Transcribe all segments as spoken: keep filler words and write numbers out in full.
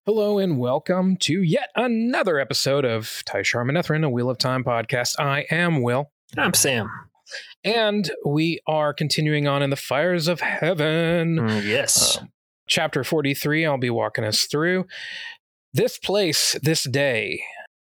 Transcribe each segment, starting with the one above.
Hello and welcome to yet another episode of Tishar Manethrin, a Wheel of Time podcast. I am Will. I'm Sam. And we are continuing on in the Fires of Heaven. Mm, yes. Um, chapter forty-three, I'll be walking us through. This place, this day.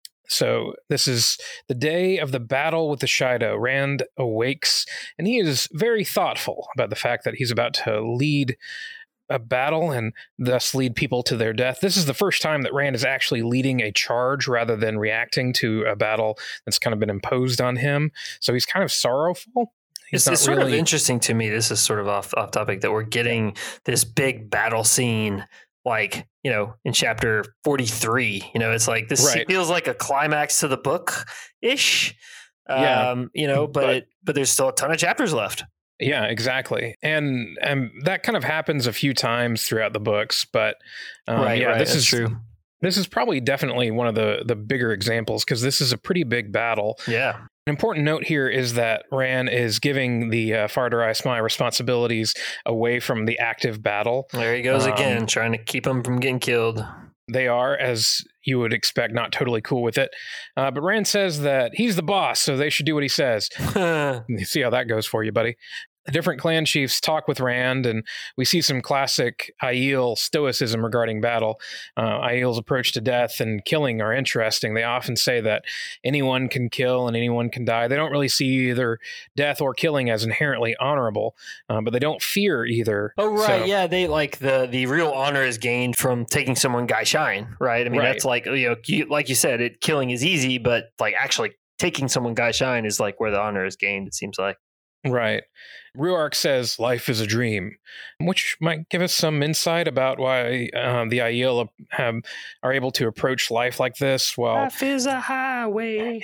So this is the day of the battle with the Shido. Rand awakes, and he is very thoughtful about the fact that he's about to lead a battle and thus lead people to their death. This is the first time that Rand is actually leading a charge rather than reacting to a battle that's kind of been imposed on him. So he's kind of sorrowful. It's, it's sort really... of interesting to me. This is sort of off off topic that we're getting this big battle scene, like, you know, in chapter forty-three. You know, it's like this right. feels like a climax to the book ish. Yeah. Um, you know, but but, it, but there's still a ton of chapters left. Yeah, exactly. And and that kind of happens a few times throughout the books, but um, right, yeah, right, this is true. This is probably definitely one of the the bigger examples because this is a pretty big battle. Yeah. An important note here is that Rand is giving the uh, Farder Ismai responsibilities away from the active battle. There he goes um, again, trying to keep him from getting killed. They are, as you would expect, not totally cool with it. Uh, but Rand says that he's the boss, so they should do what he says. You see how that goes for you, buddy. The different clan chiefs talk with Rand, and we see some classic Aiel stoicism regarding battle. Uh, Aiel's approach to death and killing are interesting. They often say that anyone can kill and anyone can die. They don't really see either death or killing as inherently honorable, uh, but they don't fear either. Oh, right. So, yeah, they like the the real honor is gained from taking someone Gai Shine, right? I mean, right. that's like, you know, you, like you said, it killing is easy, but like actually taking someone Gai Shine is like where the honor is gained, it seems like. Right. Rhuarc says life is a dream, which might give us some insight about why um, the Aiel have, are able to approach life like this. Well, life is a highway.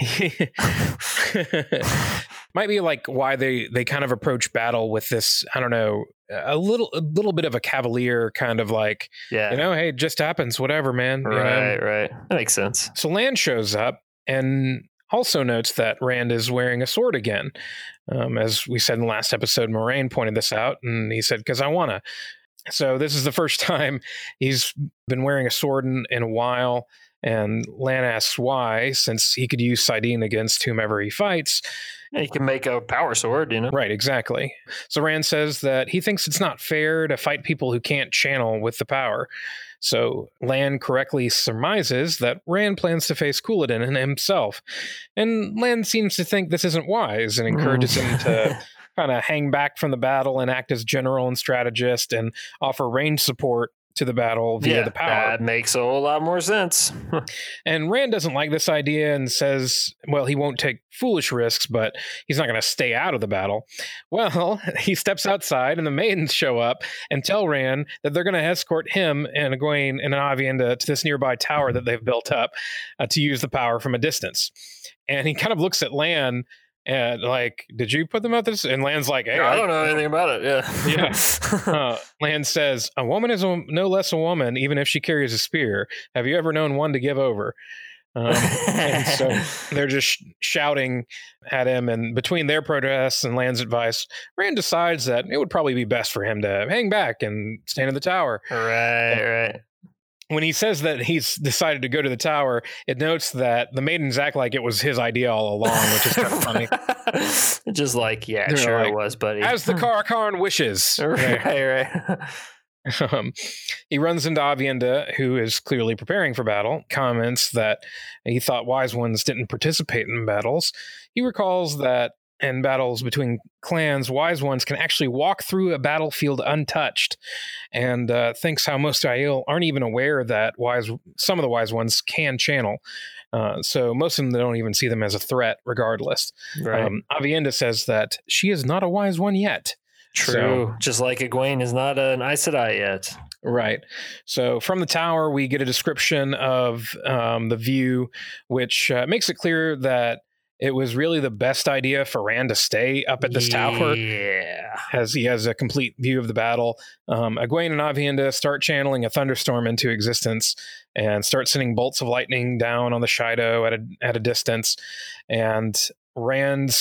Might be like why they, they kind of approach battle with this, I don't know, a little a little bit of a cavalier kind of like, yeah. you know, hey, it just happens, whatever, man. Right, you know? right. That makes sense. So Lan shows up and also notes that Rand is wearing a sword again. Um, as we said in the last episode, Moraine pointed this out, and he said, because I want to. So this is the first time he's been wearing a sword in, in a while, and Lan asks why, since he could use Saidin against whomever he fights. Yeah, he can make a power sword, you know? Right, exactly. So Rand says that he thinks it's not fair to fight people who can't channel with the power. So Lan correctly surmises that Rand plans to face Couladin himself. And Lan seems to think this isn't wise and encourages him to kind of hang back from the battle and act as general and strategist and offer range support to the battle via yeah, the power. That makes a whole lot more sense. And Rand doesn't like this idea and says, well, he won't take foolish risks, but he's not going to stay out of the battle. Well, he steps outside and the maidens show up and tell Rand that they're going to escort him and Egwene and Aviendha to this nearby tower that they've built up uh, to use the power from a distance. And he kind of looks at Lan and like, did you put them out this? And Lan's like, hey, I don't know anything about it. Yeah. yeah. Uh, Lan says, a woman is a, no less a woman, even if she carries a spear. Have you ever known one to give over? Um, and so they're just sh- shouting at him. And between their protests and Lan's advice, Rand decides that it would probably be best for him to hang back and stand in the tower. Right, right. When he says that he's decided to go to the tower, it notes that the maidens act like it was his idea all along, which is kind of funny. Just like, yeah, They're sure like, it was, buddy. As the Karakarn wishes. Right, right. Um, he runs into Aviendha, who is clearly preparing for battle, comments that he thought wise ones didn't participate in battles. He recalls that in battles between clans, wise ones can actually walk through a battlefield untouched, and uh, thinks how most Aiel aren't even aware that wise some of the wise ones can channel. Uh, so most of them don't even see them as a threat, regardless. Right. Um, Aviendha says that she is not a wise one yet. True. So, just like Egwene is not an Aes Sedai yet. Right. So from the tower, we get a description of um, the view, which uh, makes it clear that it was really the best idea for Rand to stay up at this yeah. tower. Yeah. As he has a complete view of the battle. Um, Egwene and Aviendha start channeling a thunderstorm into existence and start sending bolts of lightning down on the Shido at a, at a distance. And Rand's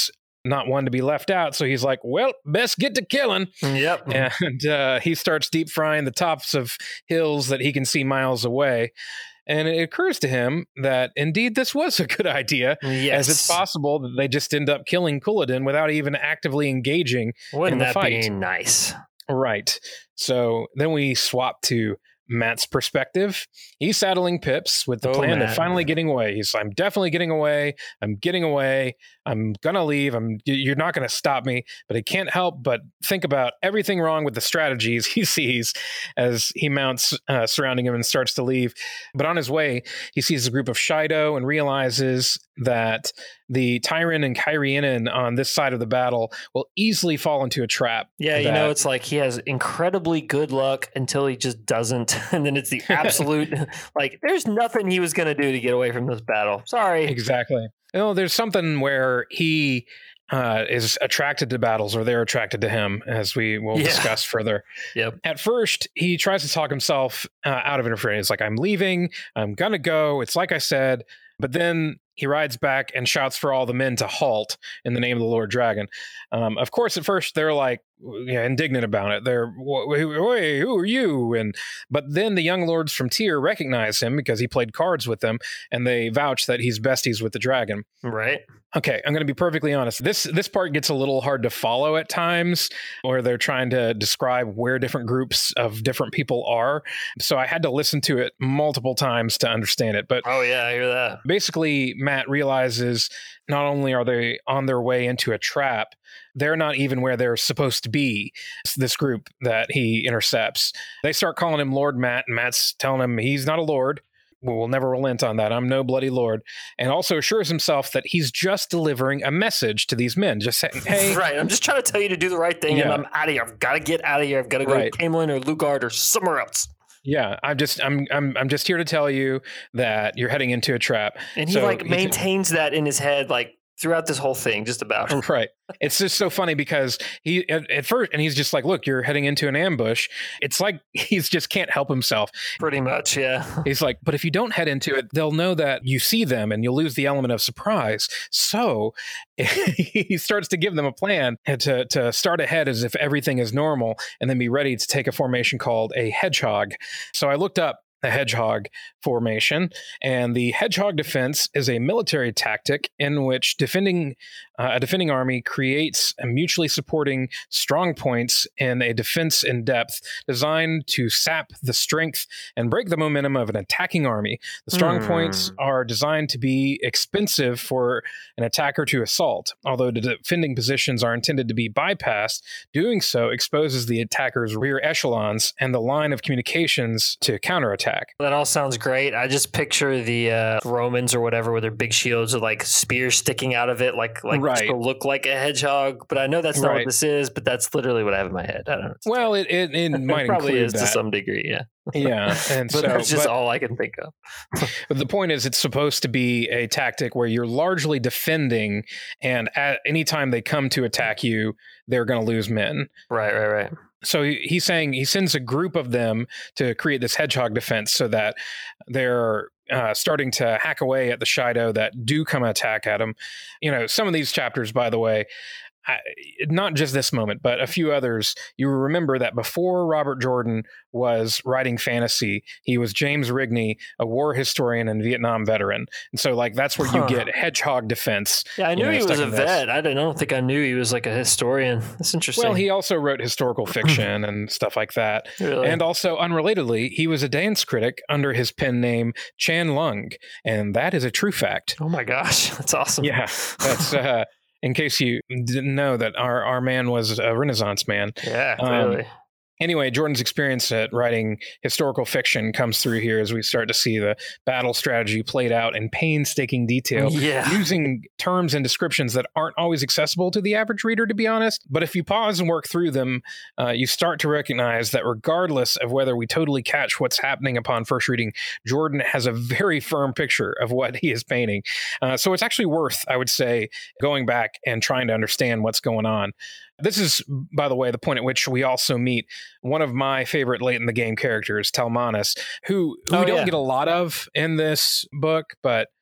not one to be left out. So he's like, well, best get to killing. Yep. And uh, he starts deep frying the tops of hills that he can see miles away. And it occurs to him that indeed this was a good idea, yes. as it's possible that they just end up killing Couladin without even actively engaging Wouldn't in the that fight. be nice? Right. So then we swap to Matt's perspective. He's saddling Pips with the oh, plan Matt. of finally getting away. He's, I'm definitely getting away. I'm getting away. I'm gonna leave. I'm. You're not gonna stop me. But he can't help but think about everything wrong with the strategies he sees as he mounts uh, surrounding him and starts to leave. But on his way, he sees a group of Shido and realizes that the Tyran and Kyrianan on this side of the battle will easily fall into a trap. Yeah, that, you know, it's like he has incredibly good luck until he just doesn't. And then it's the absolute, like, there's nothing he was going to do to get away from this battle. Sorry. Exactly. You know, there's something where he uh, is attracted to battles, or they're attracted to him, as we will Yeah. discuss further. Yep. At first, he tries to talk himself uh, out of interference. He's like, I'm leaving. I'm going to go. It's like I said. But then he rides back and shouts for all the men to halt in the name of the Lord Dragon. Um, of course, at first they're like yeah, indignant about it. They're, "Wait, who are you?" And but then the young lords from Tyr recognize him because he played cards with them, and they vouch that he's besties with the dragon. Right. Okay, I'm going to be perfectly honest. This this part gets a little hard to follow at times, where they're trying to describe where different groups of different people are. So I had to listen to it multiple times to understand it. But oh yeah, I hear that. Basically, Matt realizes not only are they on their way into a trap, they're not even where they're supposed to be. This group that he intercepts, they start calling him Lord Matt, and Matt's telling him he's not a lord. We'll never relent on that. I'm no bloody lord. And also assures himself that he's just delivering a message to these men. Just saying, hey. Right. I'm just trying to tell you to do the right thing, Yeah. and I'm out of here. I've got to get out of here. I've got to go Right. to Camelin or Lugard or somewhere else. Yeah, I'm just I'm I'm I'm just here to tell you that you're heading into a trap. And he So like he- maintains that in his head, like throughout this whole thing, just about. Right. It's just so funny because he at, at first, and he's just like, look, you're heading into an ambush. It's like he's just can't help himself. Pretty much, yeah. He's like, but if you don't head into it, they'll know that you see them and you'll lose the element of surprise. So he starts to give them a plan to, to start ahead as if everything is normal and then be ready to take a formation called a hedgehog. So I looked up a hedgehog formation, and the hedgehog defense is a military tactic in which defending uh, a defending army creates a mutually supporting strong points in a defense in depth designed to sap the strength and break the momentum of an attacking army. The strong Hmm. points are designed to be expensive for an attacker to assault. Although the defending positions are intended to be bypassed, doing so exposes the attacker's rear echelons and the line of communications to counterattack. That all sounds great. I just picture the uh, Romans or whatever with their big shields with like spears sticking out of it, like like Right. to look like a hedgehog. But I know that's not Right. what this is. But that's literally what I have in my head. I don't know. Well, it it, it might it probably include is that. to some degree, yeah. Yeah, and But so that's just but, all I can think of. but the point is, it's supposed to be a tactic where you're largely defending, and at any time they come to attack you, they're going to lose men. Right, right, right. So he- he's saying he sends a group of them to create this hedgehog defense so that they're uh, starting to hack away at the Shido that do come attack at him. You know, some of these chapters, by the way, I, not just this moment, but a few others, you remember that before Robert Jordan was writing fantasy, he was James Rigney, a war historian and Vietnam veteran. And so, like, that's where Huh. you get hedgehog defense. Yeah, I you knew know, he stuck was a in this. vet. I didn't, I don't think I knew he was like a historian. That's interesting. Well, he also wrote historical fiction and stuff like that. Really? And also, unrelatedly, he was a dance critic under his pen name Chan Lung, and that is a true fact. Oh my gosh, that's awesome. Yeah, that's uh, in case you didn't know that our our man was a Renaissance man. Yeah, Um, clearly. Anyway, Jordan's experience at writing historical fiction comes through here as we start to see the battle strategy played out in painstaking detail, yeah. using terms and descriptions that aren't always accessible to the average reader, to be honest. But if you pause and work through them, uh, you start to recognize that regardless of whether we totally catch what's happening upon first reading, Jordan has a very firm picture of what he is painting. Uh, so it's actually worth, I would say, going back and trying to understand what's going on. This is, by the way, the point at which we also meet one of my favorite late in the game characters, Talmanis, who, who Oh, we don't yeah. get a lot of in this book, but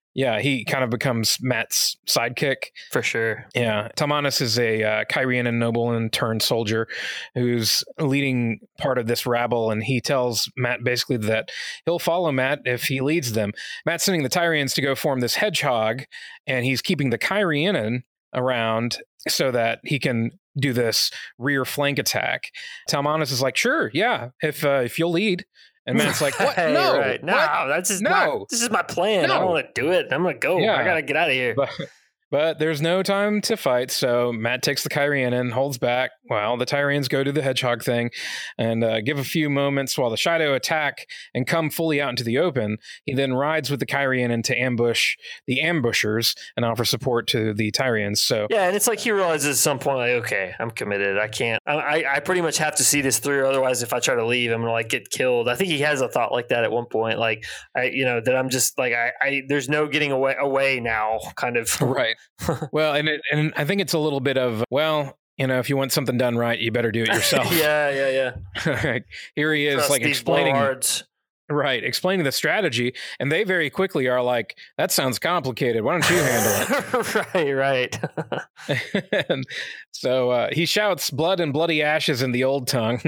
Yeah, he kind of becomes Mat's sidekick. For sure. Yeah. Talmanis is a uh, Cairhienin nobleman turned soldier who's leading part of this rabble, and he tells Mat basically that he'll follow Mat if he leads them. Mat's sending the Tyrians to go form this hedgehog, and he's keeping the Cairhienin around so that he can do this rear flank attack. Talmanis is like, sure, yeah, if uh, if you'll lead. And Mat's like, what? Hey, no, right. no, what? that's just no. Not, this is my plan. No. I don't want to do it. I'm going to go. Yeah. I got to get out of here. But, but there's no time to fight. So Mat takes the Cairhienin, holds back while the Tyrians go do the hedgehog thing and uh, give a few moments while the Shaido attack and come fully out into the open. He then rides with the Cairhienin to ambush the ambushers and offer support to the Tyrians. So yeah, and it's like he realizes at some point, like, okay, I'm committed. I can't. I, I pretty much have to see this through. Otherwise, if I try to leave, I'm gonna like get killed. I think he has a thought like that at one point, like I, you know, that I'm just like I, I there's no getting away away now, kind of. Right. Well, and it, and I think it's a little bit of well. You know, if you want something done right, you better do it yourself. yeah, yeah, yeah. Here he is, Trust like these explaining, blowhards. right, explaining the strategy, and they very quickly are like, "That sounds complicated. Why don't you handle it?" right, right. And so uh, he shouts, "Blood and bloody ashes" in the old tongue,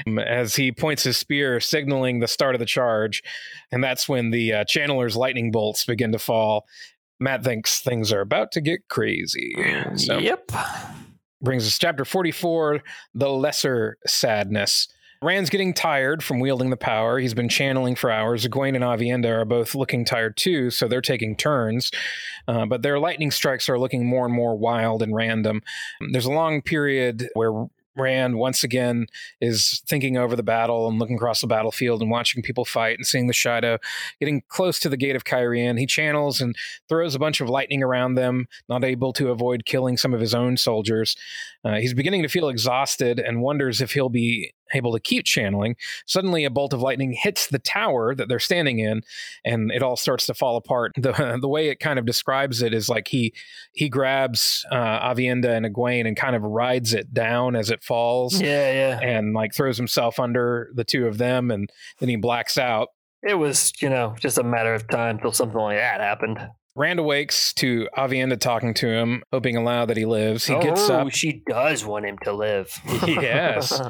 as he points his spear, signaling the start of the charge, and that's when the uh, Channeler's lightning bolts begin to fall. Mat thinks things are about to get crazy. So. Yep. Brings us chapter forty-four, The Lesser Sadness. Rand's getting tired from wielding the power. He's been channeling for hours. Egwene and Aviendha are both looking tired too, so they're taking turns. Uh, but their lightning strikes are looking more and more wild and random. There's a long period where Rand once again is thinking over the battle and looking across the battlefield and watching people fight and seeing the Shaido getting close to the gate of Cairhien. He channels and throws a bunch of lightning around them, not able to avoid killing some of his own soldiers. Uh, he's beginning to feel exhausted and wonders if he'll be able to keep channeling. Suddenly a bolt of lightning hits the tower that they're standing in, and it all starts to fall apart. The the way it kind of describes it is like he he grabs uh, Aviendha and Egwene and kind of rides it down as it falls. Yeah, yeah. And like throws himself under the two of them, and then he blacks out. It was, you know, just a matter of time till something like that happened. Rand awakes to Aviendha talking to him, hoping aloud that he lives. He oh, gets up. She does want him to live. Yes.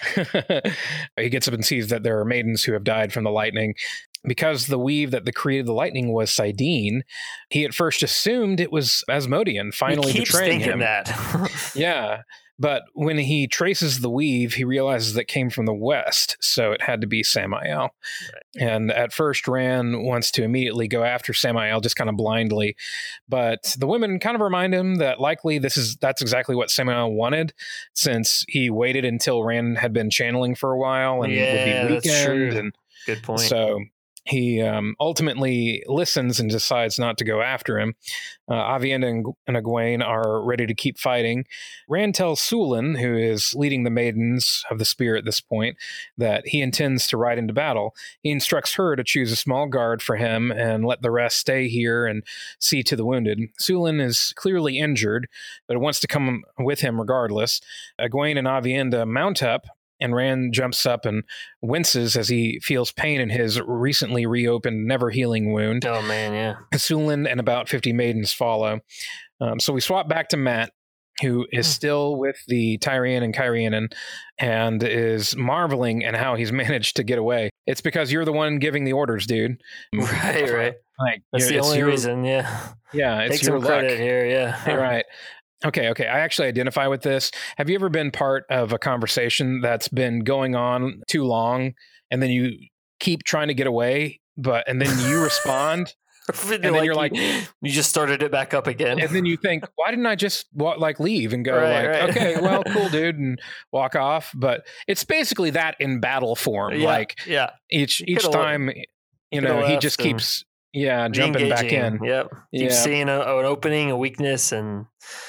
He gets up and sees that there are maidens who have died from the lightning. Because the weave that created the lightning was Saidin, he at first assumed it was Asmodean finally he keeps betraying thinking him. That. Yeah. But when he traces the weave, he realizes that it came from the west, so it had to be Samael. Right. And at first, Rand wants to immediately go after Samael, just kind of blindly. But the women kind of remind him that likely this is that's exactly what Samael wanted, since he waited until Rand had been channeling for a while and yeah, would be weakened. That's true. And good point. So he um, ultimately listens and decides not to go after him. Uh, Aviendha and, and Egwene are ready to keep fighting. Rand tells Sulin, who is leading the Maidens of the Spear at this point, that he intends to ride into battle. He instructs her to choose a small guard for him and let the rest stay here and see to the wounded. Sulin is clearly injured, but wants to come with him regardless. Egwene and Aviendha mount up, and Rand jumps up and winces as he feels pain in his recently reopened, never-healing wound. Oh, man, yeah. Sulin and about fifty maidens follow. Um, so we swap back to Mat, who is hmm. still with the Tyrian and Cairhienin and is marveling at how he's managed to get away. It's because you're the one giving the orders, dude. Right, right. Like, That's the only your, reason, yeah. Yeah, it's Take your some credit luck. Here, yeah. Right. Okay, okay. I actually identify with this. Have you ever been part of a conversation that's been going on too long and then you keep trying to get away, but and then you respond and then like you're like, you, you just started it back up again. And then you think, why didn't I just like leave and go right, like, right. okay, well, cool, dude, and walk off? But it's basically that in battle form. Yeah, like yeah. each each time, you know, he just keeps yeah jumping back in. Yep. Keep yeah. seeing a, an opening, a weakness, and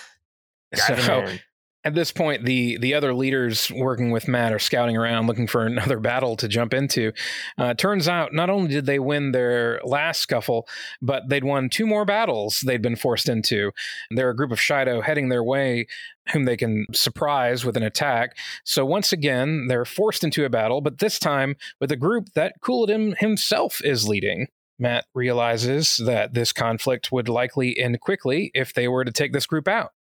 so at this point, the the other leaders working with Mat are scouting around looking for another battle to jump into. Uh, turns out not only did they win their last scuffle, but they'd won two more battles they'd been forced into. They're a group of Shaido heading their way, whom they can surprise with an attack. So once again, they're forced into a battle, but this time with a group that Couladin himself is leading. Mat realizes that this conflict would likely end quickly if they were to take this group out.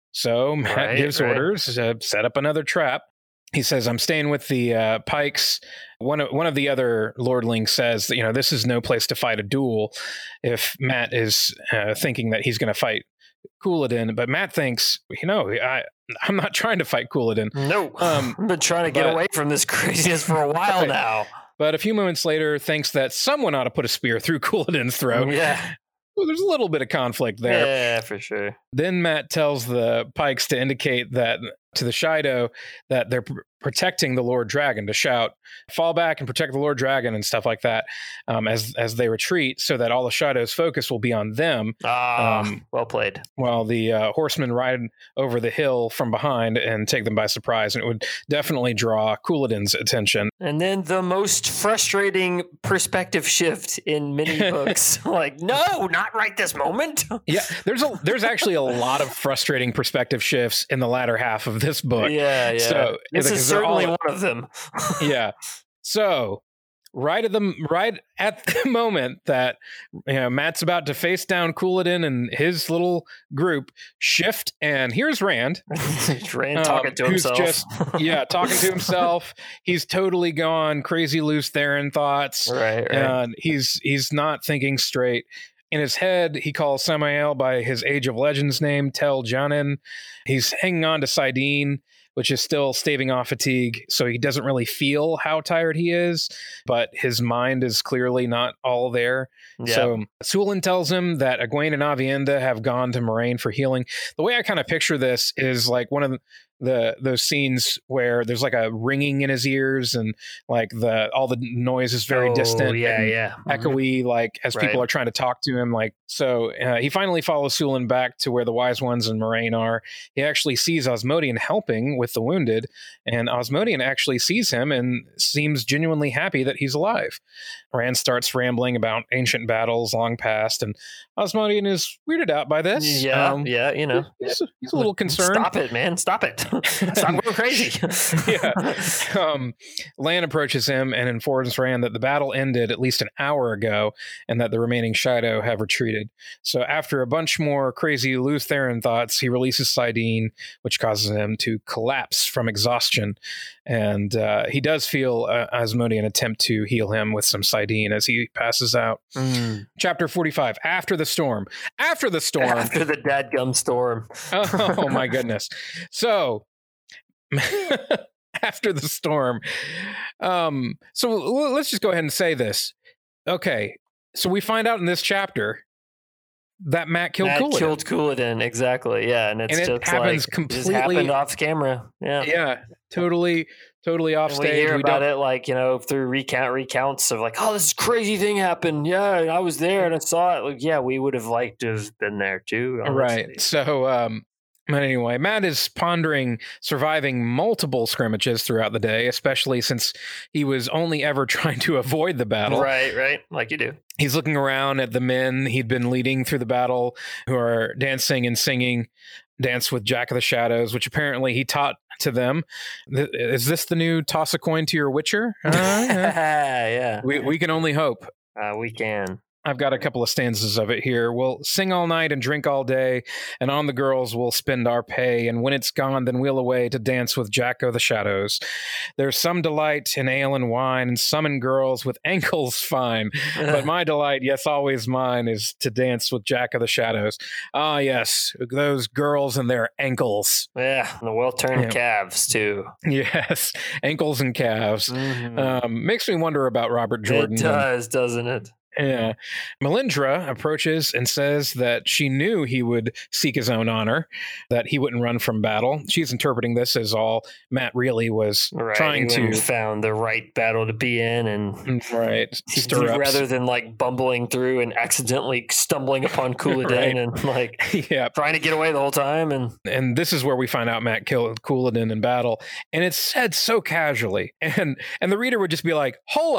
So Mat Right, gives right. orders to set up another trap. He says, I'm staying with the uh, Pikes. One of, one of the other Lordlings says that, you know, this is no place to fight a duel if Mat is uh, thinking that he's going to fight Couladin. But Mat thinks, you know, I, I'm not trying to fight Couladin. No, Um, I've been trying to get but- away from this craziness for a while Right. now. But a few moments later, thinks that someone ought to put a spear through Couladin's throat. Yeah, Well, there's a little bit of conflict there. yeah, for sure. Then Mat tells the Pikes to indicate that to the Shido that they're pr- protecting the Lord Dragon, to shout, fall back and protect the Lord Dragon and stuff like that um, as as they retreat, so that all the Shido's focus will be on them, Ah, Um, well played. while the uh, horsemen ride over the hill from behind and take them by surprise. And it would definitely draw Couladin's attention. And then the most frustrating perspective shift in many books. Like, no, not right this moment. Yeah, there's a there's actually a lot of frustrating perspective shifts in the latter half of this book. Yeah, yeah. So, this because is they're certainly all- one of them. yeah. So right at the right at the moment that you know, Mat's about to face down Couladin and his little group, shift, and here's Rand, Rand um, talking to who's himself. just yeah talking to himself. He's totally gone crazy, loose Theron thoughts, right, right. and he's he's not thinking straight. In his head, he calls Samael by his Age of Legends name, Tel Janin. He's hanging on to Sidene, which is still staving off fatigue, so he doesn't really feel how tired he is, but his mind is clearly not all there. Yeah. So Sulin tells him that Egwene and Avienda have gone to Moraine for healing. The way I kind of picture this is like one of the, the those scenes where there's like a ringing in his ears and like the all the noise is very Oh, distant. Yeah, and yeah. echoey, like as Right. people are trying to talk to him. Like so, uh, he finally follows Sulin back to where the Wise Ones and Moraine are. He actually sees Osmodian helping with the wounded, and Osmodian actually sees him and seems genuinely happy that he's alive. Rand starts rambling about ancient battles long past, and Osmodian is weirded out by this. Yeah, Um, yeah, you know. he's, he's a little concerned. Stop it, man. Stop it. Stop going crazy. Yeah. Um, Lan approaches him and informs Rand that the battle ended at least an hour ago and that the remaining Shido have retreated. So after a bunch more crazy Lews Theron thoughts, he releases Sidene, which causes him to collapse from exhaustion. And uh, he does feel uh, Asmodean attempt to heal him with some Sidene as he passes out. Mm. Chapter forty-five, After the Storm. After the Storm. After the dadgum storm. Oh my goodness. So after the storm. Um, so l- let's just go ahead and say this. Okay. So we find out in this chapter that Mat killed Mat Couladin. killed Couladin, exactly. Yeah, and it's And it just happens like, completely- It just happened off camera. Yeah. Yeah, totally, totally off And we stage. hear We about don't- it like, you know, through recount recounts of like, oh, this crazy thing happened. Yeah, I was there and I saw it. Like, yeah, we would have liked to have been there too. honestly. Right. So, um, but anyway, Mat is pondering surviving multiple scrimmages throughout the day, especially since he was only ever trying to avoid the battle. Right, right. Like you do. He's looking around at the men he'd been leading through the battle who are dancing and singing Dance with Jack of the Shadows, which apparently he taught to them. Th- Is this the new toss a coin to your Witcher? Uh, yeah. yeah. we, we can only hope. Uh, we can. I've got a couple of stanzas of it here. We'll sing all night and drink all day, and on the girls we'll spend our pay, and when it's gone, then we'll away to dance with Jack o' the Shadows. There's some delight in ale and wine, and some in girls with ankles fine. But my delight, yes, always mine, is to dance with Jack of the Shadows. Ah, yes, those girls and their ankles. Yeah, the well turned Yeah. calves too. Yes, ankles and calves. Mhm. Um, makes me wonder about Robert Jordan. It does, doesn't it? Yeah. Melindra approaches and says that she knew he would seek his own honor, that he wouldn't run from battle. She's interpreting this as all Mat really was Right. trying he went and to found the right battle to be in, and right stir up. rather than like bumbling through and accidentally stumbling upon Couladin Right. and like Yeah. trying to get away the whole time. And And this is where we find out Mat killed Couladin in battle. And it's said so casually. And and the reader would just be like, hold up.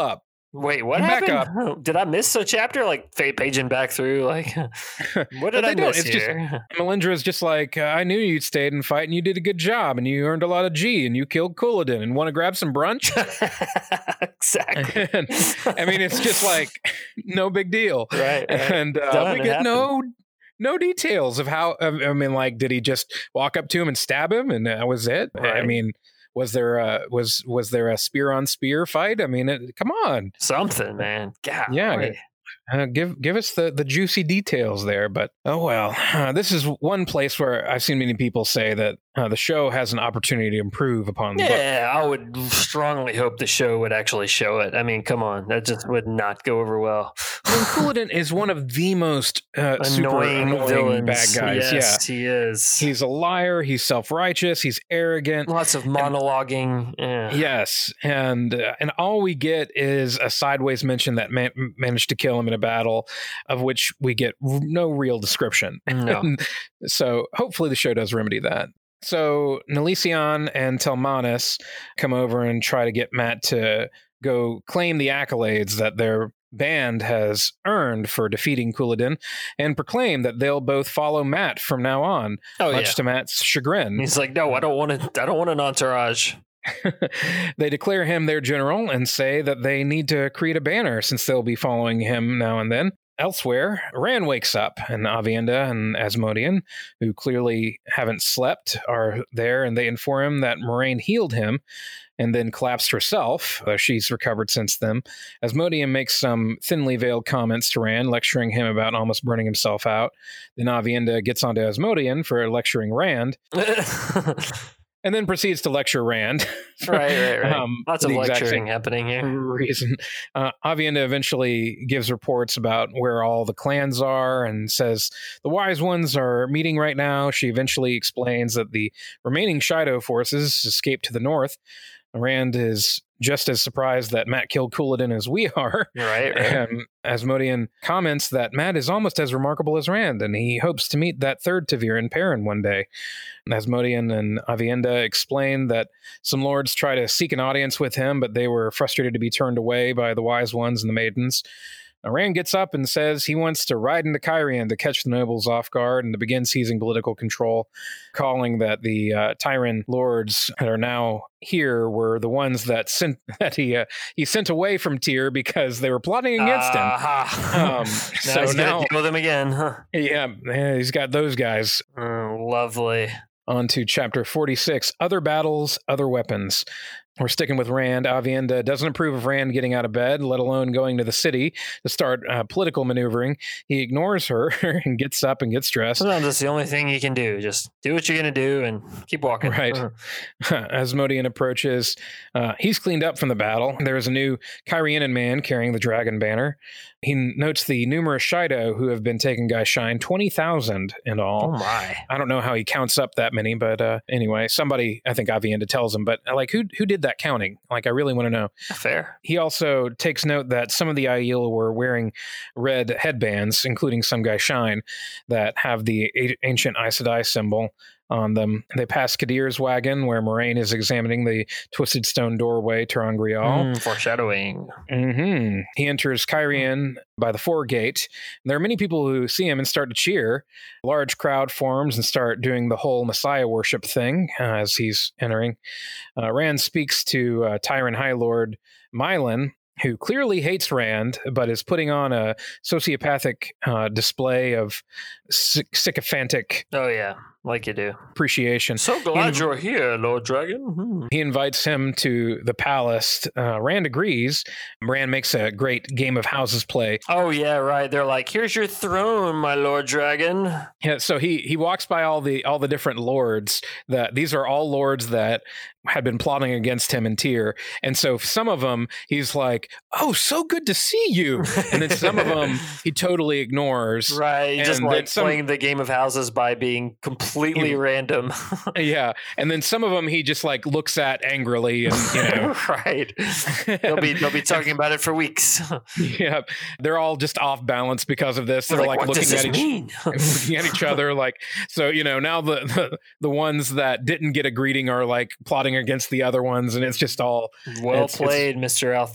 Wait, what back happened? up. Did I miss a chapter? Like paging back through, like what did I miss it's here? Just, Melindra's just like, uh, I knew you'd stayed and fight, and you did a good job, and you earned a lot of G, and you killed Couladin, and want to grab some brunch? Exactly. And, I mean, it's just like no big deal, right? right. And uh, Done, we get no. No details of how. I mean, like, did he just walk up to him and stab him, and that was it? Right. I mean, was there a was was there a spear on spear fight? I mean, it, come on, something, man. God, yeah. boy. Uh, give give us the, the juicy details there, but oh well. Uh, this is one place where I've seen many people say that uh, the show has an opportunity to improve upon the yeah, book. I would strongly hope the show would actually show it. I mean, come on, that just would not go over well. I mean, Couladin is one of the most uh, annoying, super annoying villains. bad guys. Yes, yeah, he is. He's a liar. He's self-righteous. He's arrogant. Lots of monologuing. Yeah. Yes, and uh, and all we get is a sideways mention that man- managed to kill him in a battle, of which we get r- no real description. No. So hopefully the show does remedy that. So Nelision and Telmanis come over and try to get Matt to go claim the accolades that their band has earned for defeating Couladin, and proclaim that they'll both follow Matt from now on, oh, much yeah. to Matt's chagrin. He's like, no, I don't want to. I don't want an entourage. They declare him their general and say that they need to create a banner since they'll be following him now and then. Elsewhere, Rand wakes up, and Aviendha and Asmodean, who clearly haven't slept, are there, and they inform him that Moiraine healed him and then collapsed herself, though she's recovered since then. Asmodean makes some thinly veiled comments to Rand, lecturing him about almost burning himself out. Then Aviendha gets onto Asmodean for lecturing Rand. And then proceeds to lecture Rand. right, right, right. Um, Lots of lecturing happening here. Reason. Uh, Aviendha eventually gives reports about where all the clans are and says the Wise Ones are meeting right now. She eventually explains that the remaining Shaido forces escaped to the north. Rand is just as surprised that Matt killed Couladin as we are. Right, right. And Asmodean comments that Matt is almost as remarkable as Rand, and he hopes to meet that third ta'veren, Perrin, one day. Asmodean and Aviendha explain that some lords try to seek an audience with him, but they were frustrated to be turned away by the Wise Ones and the Maidens. Rand gets up and says he wants to ride into Cairhien to catch the nobles off guard and to begin seizing political control, calling that the uh, Tyrant lords that are now here were the ones that sent that he uh, he sent away from Tyr because they were plotting against uh-huh. him. Um, now so he's now gonna deal with them again, huh? Yeah, yeah, he's got those guys. Oh, lovely. On to chapter forty-six, Other Battles, Other Weapons. We're sticking with Rand. Aviendha doesn't approve of Rand getting out of bed, let alone going to the city to start uh, political maneuvering. He ignores her and gets up and gets dressed. Sometimes that's the only thing you can do. Just do what you're going to do and keep walking. Right. Uh-huh. Asmodean approaches. Uh, he's cleaned up from the battle. There is a new Cairhienan man carrying the dragon banner. He notes the numerous Shaido who have been taking gai'shain, twenty thousand in all. Oh, my. I don't know how he counts up that many, but uh, anyway, somebody, I think Aviendha tells him, but like, who who did that counting? Like, I really want to know. Fair. He also takes note that some of the Aiel were wearing red headbands, including some gai'shain that have the a- ancient Aes Sedai symbol on them. They pass Kadir's wagon, where Moiraine is examining the twisted stone doorway to Angreal. Mm, foreshadowing. Mm-hmm. He enters Cairhien by the foregate. There are many people who see him and start to cheer. A large crowd forms and start doing the whole Messiah worship thing uh, as he's entering. Uh, Rand speaks to uh, Tyrant High Lord Mylan, who clearly hates Rand, but is putting on a sociopathic uh, display of sy- sycophantic Oh, yeah. Like you do. appreciation. So glad you're here, Lord Dragon. Hmm. He invites him to the palace. Uh, Rand agrees. Rand makes a great game of houses play. Oh, yeah, right. They're like, here's your throne, my Lord Dragon. Yeah, so he he walks by all the all the different lords. That these are all lords that had been plotting against him in Tyr. And so some of them, he's like, oh, so good to see you. And then some of them he totally ignores. Right, and just like some, playing the game of houses by being completely he, random. Yeah, and then some of them he just like looks at angrily, and you know, right. They'll be they'll be talking about it for weeks. Yeah, they're all just off balance because of this. They're, they're like, like looking at each looking at each other, like so. You know, now the, the the ones that didn't get a greeting are like plotting against the other ones, and it's just all well it's, played, it's, Mister Althor.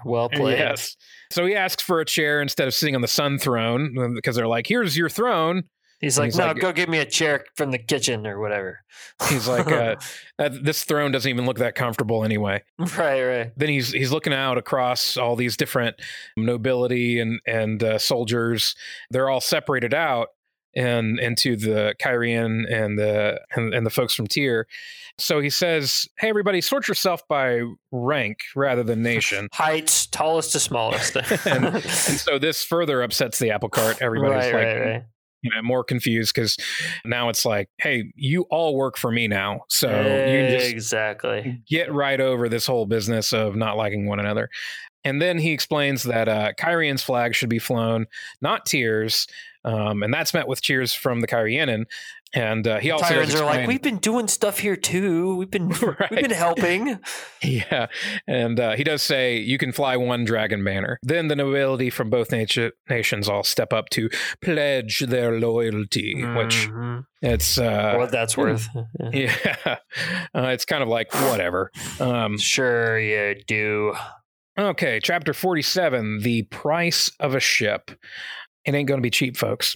Well played. Yes. So he asks for a chair instead of sitting on the sun throne because they're like, here's your throne. He's like, he's no, like, go get me a chair from the kitchen or whatever. He's like, uh, this throne doesn't even look that comfortable anyway. Right, right. Then he's he's looking out across all these different nobility and and uh, soldiers. They're all separated out and into the Kyrian and the and, and the folks from Tyr. So he says, "Hey, everybody, sort yourself by rank rather than nation, heights, tallest to smallest." and, and so this further upsets the apple cart. Everybody's right, like. Right, right. You know, more confused because now it's like, hey, you all work for me now. So you just exactly get right over this whole business of not liking one another. And then he explains that uh, Kyrian's flag should be flown, not Tyr's. Um, and that's met with cheers from the Kyrianen. And uh, he also Tyrants are like, we've been doing stuff here too. We've been right. we've been helping. Yeah, and uh, he does say you can fly one dragon banner. Then the nobility from both nat- nations all step up to pledge their loyalty, mm-hmm. which it's uh, what that's worth. Yeah, uh, it's kind of like whatever. Um, sure, you do. Okay, chapter forty-seven: the price of a ship. It ain't going to be cheap, folks.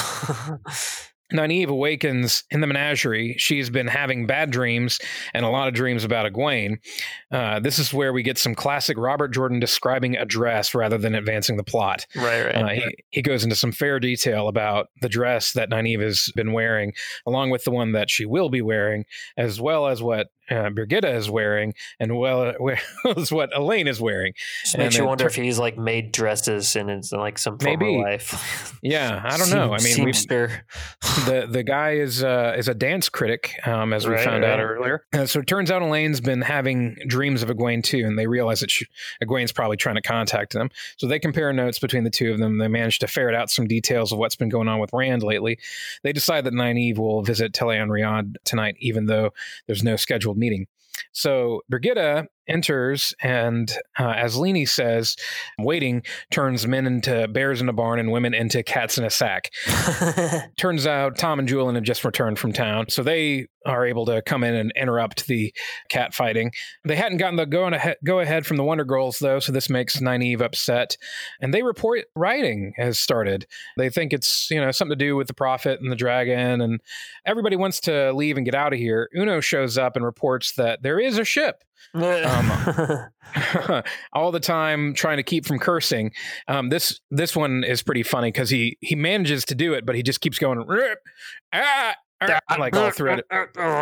Nynaeve awakens in the menagerie. She's been having bad dreams and a lot of dreams about Egwene. Uh, this is where we get some classic Robert Jordan describing a dress rather than advancing the plot. Right, right. Uh, he, he goes into some fair detail about the dress that Nynaeve has been wearing, along with the one that she will be wearing, as well as what uh, Birgitta is wearing, and well as what Elaine is wearing. Just makes you wonder ter- if he's like made dresses in his, like some former maybe. life. Yeah, I don't know. I mean, Seamster. the the guy is uh, is a dance critic, um, as we right, found right. out earlier. Uh, so it turns out Elaine's been having dreams of Egwene too, and they realize that she, Egwene's probably trying to contact them. So they compare notes between the two of them. They manage to ferret out some details of what's been going on with Rand lately. They decide that Nynaeve will visit Teleon-Rhiad tonight, even though there's no scheduled meeting. So Birgitta enters, and uh, as Leni says, waiting turns men into bears in a barn and women into cats in a sack. Turns out Tom and Julian had just returned from town, so they are able to come in and interrupt the cat fighting. They hadn't gotten the go, ahead, go ahead from the Wonder Girls, though, so this makes Nynaeve upset. And they report rioting has started. They think it's, you know, something to do with the Prophet and the dragon, and everybody wants to leave and get out of here. Uno shows up and reports that there is a ship. um, all the time trying to keep from cursing. Um, this this one is pretty funny because he he manages to do it, but he just keeps going ah, ah, like all through it.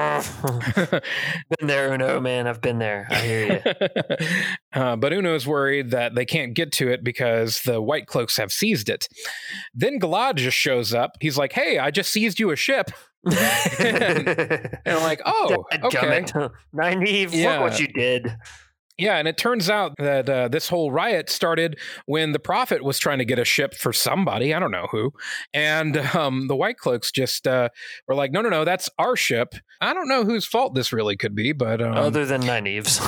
Been there, Uno, man. I've been there. I hear you. uh, but Uno's worried that they can't get to it because the White Cloaks have seized it. Then Galad just shows up. He's like, "Hey, I just seized you a ship." and, and I'm like, oh, okay. Nynaeve, yeah. look what you did. Yeah, and it turns out that uh, this whole riot started when the Prophet was trying to get a ship for somebody, I don't know who, and um, the White Cloaks just uh, were like, no, no, no, that's our ship. I don't know whose fault this really could be, but... Um, Other than Nynaeve's.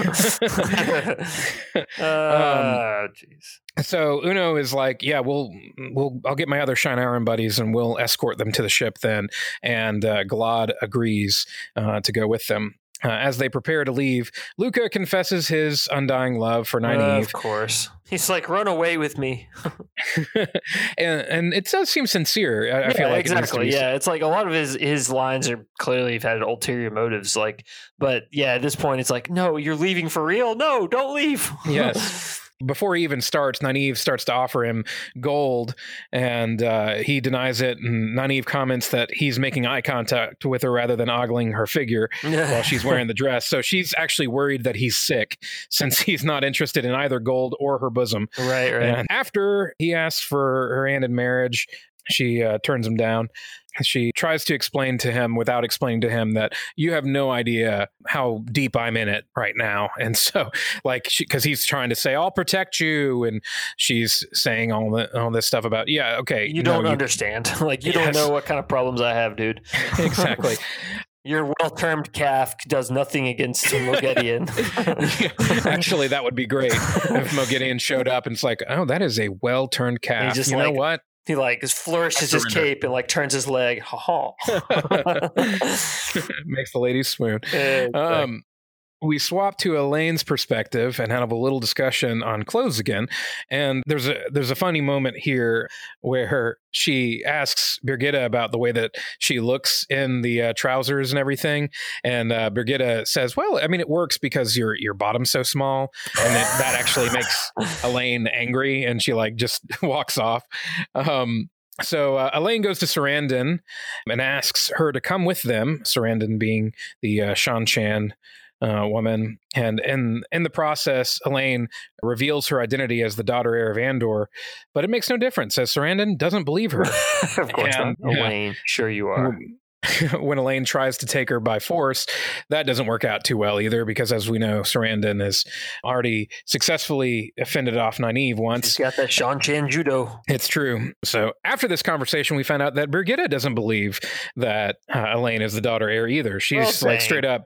uh, jeez. Um, so Uno is like, yeah, we'll, we'll, I'll get my other Shine-Iron buddies and we'll escort them to the ship then, and uh, Galad agrees uh, to go with them. Uh, as they prepare to leave, Luca confesses his undying love for Nynaeve. Uh, of course. He's like, run away with me. and, and it does seem sincere. I, yeah, I feel like exactly. It yeah, it's like a lot of his, his lines are clearly have had ulterior motives. Like, but yeah, at this point, it's like, no, you're leaving for real. No, don't leave. Yes. Before he even starts, Nynaeve starts to offer him gold, and uh, he denies it. And Nynaeve comments that he's making eye contact with her rather than ogling her figure while she's wearing the dress. So she's actually worried that he's sick, since he's not interested in either gold or her bosom. Right, right. And after he asks for her hand in marriage, she uh, turns him down. She tries to explain to him without explaining to him that you have no idea how deep I'm in it right now. And so, like, because he's trying to say, I'll protect you. And she's saying all, the, all this stuff about, yeah, okay. You no, don't you, understand. Like, you yes. don't know what kind of problems I have, dude. Exactly. Your well-termed calf does nothing against Moghedien. Actually, that would be great if Moghedien showed up and it's like, oh, that is a well-turned calf. Just you like, know what? He like flourishes his cape and like turns his leg. Ha ha. Makes the ladies swoon. Um, we swap to Elaine's perspective and have a little discussion on clothes again. And there's a there's a funny moment here where she asks Birgitte about the way that she looks in the uh, trousers and everything. And uh, Birgitte says, well, I mean, it works because your your bottom's so small. And it, that actually makes Elaine angry. And she like just walks off. Um, So uh, Elaine goes to Sarandon and asks her to come with them, Sarandon being the uh, Seanchan uh, woman. And in, in the process, Elaine reveals her identity as the daughter heir of Andor, but it makes no difference as Sarandon doesn't believe her. Of course and, not. Elaine, yeah. Sure you are. When Elaine tries to take her by force, that doesn't work out too well either, because as we know, Sarandon has already successfully fended off Nynaeve once. She's got that Seanchan judo. It's true. So after this conversation, we found out that Birgitte doesn't believe that uh, Elaine is the daughter heir either. She's well, like straight up.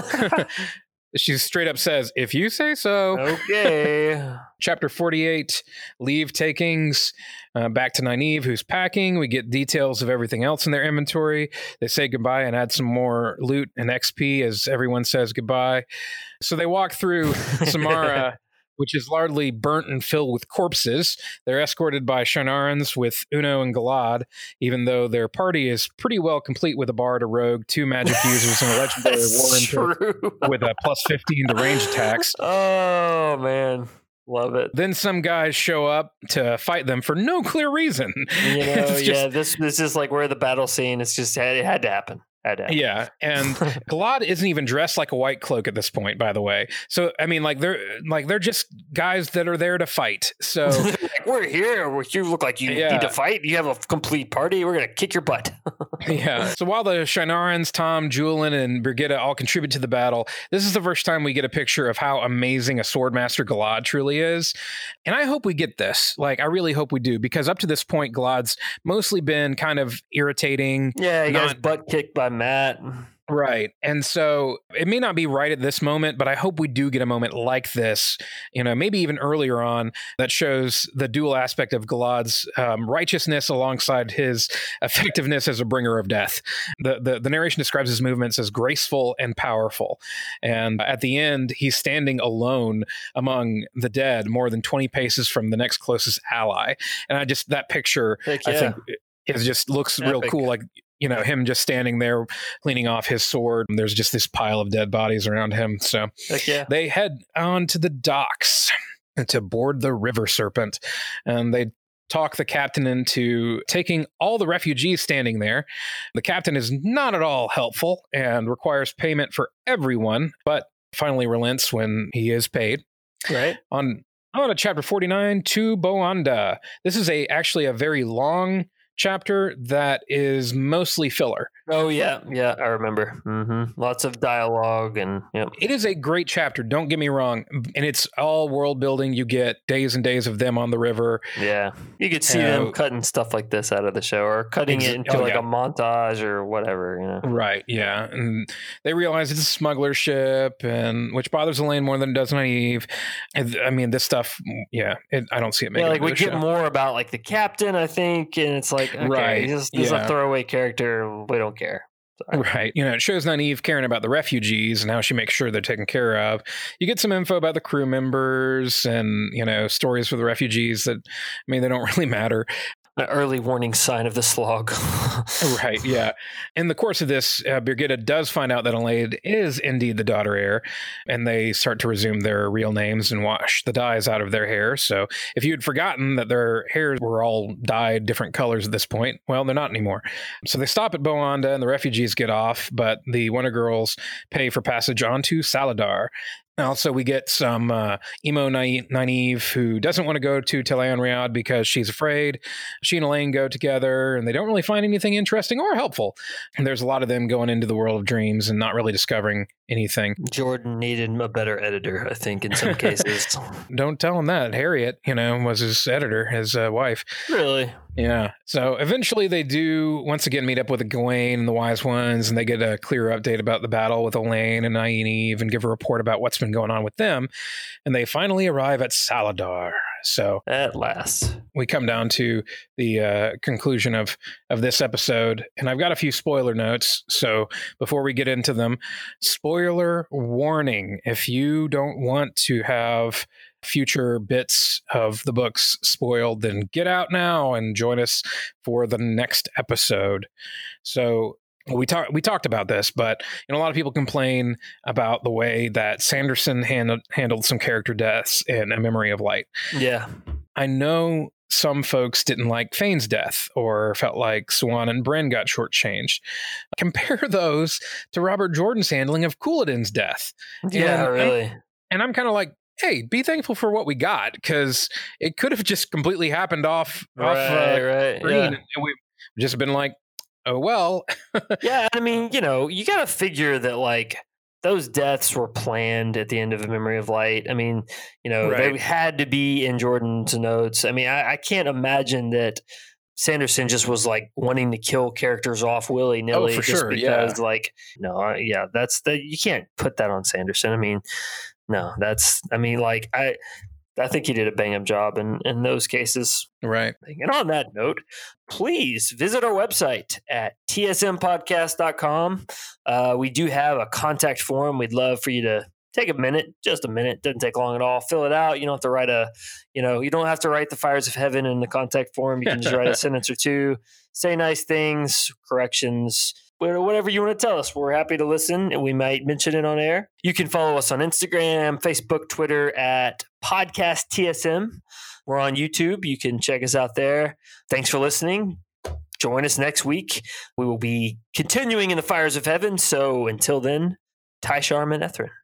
She straight up says, if you say so. Okay. Chapter forty-eight, leave takings. Uh, back to Nynaeve, who's packing. We get details of everything else in their inventory. They say goodbye and add some more loot and X P as everyone says goodbye. So they walk through Samara, which is largely burnt and filled with corpses. They're escorted by Shynarans with Uno and Galad, even though their party is pretty well complete with a bard, a rogue, two magic users, and a legendary warrior with a plus fifteen to range attacks. Oh, man. Love it. Then some guys show up to fight them for no clear reason. You know, just, yeah, this this is like we're the battle scene. It's just, it had to happen. Yeah, and Galad isn't even dressed like a white cloak at this point, by the way. So I mean, like they're like they're just guys that are there to fight. So like, we're here. You look like you yeah. need to fight. You have a complete party. We're gonna kick your butt. Yeah. So while the Shynarans, Tom, Julian, and Birgitte all contribute to the battle, this is the first time we get a picture of how amazing a swordmaster Galad truly is. And I hope we get this. Like, I really hope we do, because up to this point, Galad's mostly been kind of irritating. Yeah, he got his butt kicked by Matt. Right. And so it may not be right at this moment, but I hope we do get a moment like this, you know, maybe even earlier on, that shows the dual aspect of Galad's um, righteousness alongside his effectiveness as a bringer of death. The, the the narration describes his movements as graceful and powerful. And at the end, he's standing alone among the dead, more than twenty paces from the next closest ally. And I just, that picture, Heck yeah. I think it just looks Epic. real cool. Like, you know, him just standing there leaning off his sword. And there's just this pile of dead bodies around him. So yeah. they head on to the docks to board the River Serpent. And they talk the captain into taking all the refugees standing there. The captain is not at all helpful and requires payment for everyone, but finally relents when he is paid. Right. On, on to chapter forty-nine, to Boanda. This is a actually a very long chapter that is mostly filler. Oh yeah, yeah, I remember. Mm-hmm. Lots of dialogue, and yep. It is a great chapter. Don't get me wrong, and it's all world building. You get days and days of them on the river. Yeah, you could see uh, them cutting stuff like this out of the show, or cutting ex- it into oh, like yeah. a montage or whatever. You know, right? Yeah, and they realize it's a smuggler ship, and which bothers Elaine more than it does Nynaeve. I mean, this stuff. Yeah, it, I don't see it making. Yeah, like it we get show. more about like the captain, I think, and it's like okay, right, this, this yeah. is a throwaway character. We don't care. Sorry. Right. You know, it shows Nynaeve caring about the refugees and how she makes sure they're taken care of. You get some info about the crew members and, you know, stories for the refugees that, I mean, they don't really matter. An early warning sign of the slog. Right, yeah. In the course of this, uh, Birgitte does find out that Elaine is indeed the daughter heir, and they start to resume their real names and wash the dyes out of their hair. So if you had forgotten that their hairs were all dyed different colors at this point, well, they're not anymore. So they stop at Boanda, and the refugees get off, but the Wonder Girls pay for passage onto Saladar. Also, we get some uh, emo Nynaeve who doesn't want to go to Tel'aran'rhiod because she's afraid. She and Elaine go together, and they don't really find anything interesting or helpful. And there's a lot of them going into the world of dreams and not really discovering anything. Jordan needed a better editor, I think, in some cases. Don't tell him that. Harriet, you know, was his editor, his uh, wife. Really? Yeah. So eventually they do once again meet up with Egwene and the Wise Ones, and they get a clear update about the battle with Elaine and Nynaeve and give a report about what's been going on with them. And they finally arrive at Saladar. So at last, we come down to the uh, conclusion of of this episode, and I've got a few spoiler notes. So before we get into them, spoiler warning: if you don't want to have future bits of the books spoiled, then get out now and join us for the next episode. So we talked we talked about this, but you know, a lot of people complain about the way that Sanderson hand- handled some character deaths in A Memory of Light. Yeah, I know some folks didn't like Fane's death or felt like Siuan and Bren got shortchanged. Compare those to Robert Jordan's handling of Couladin's death. Yeah, and really. I'm, and I'm kind of like, hey, be thankful for what we got, because it could have just completely happened off, right, off uh, right, screen, yeah. and we've just been like, oh, well. Yeah, I mean, you know, you got to figure that, like, those deaths were planned at the end of A Memory of Light. I mean, you know, right. They had to be in Jordan's notes. I mean, I, I can't imagine that Sanderson just was, like, wanting to kill characters off willy-nilly. Oh, for just sure, because, yeah. like, no, yeah, that's the, you can't put that on Sanderson. I mean, no, that's, I mean, like, I, I think he did a bang up job in, in those cases. Right. And on that note, please visit our website at t s m podcast dot com. Uh, we do have a contact form. We'd love for you to take a minute, just a minute. Doesn't take long at all. Fill it out. You don't have to write a, you know, you don't have to write the fires of heaven in the contact form. You can just write a sentence or two, say nice things, corrections, whatever you want to tell us. We're happy to listen, and we might mention it on air. You can follow us on Instagram, Facebook, Twitter at Podcast T S M. We're on YouTube. You can check us out there. Thanks for listening. Join us next week. We will be continuing in the fires of heaven. So until then, Ty Sharman Ethrin.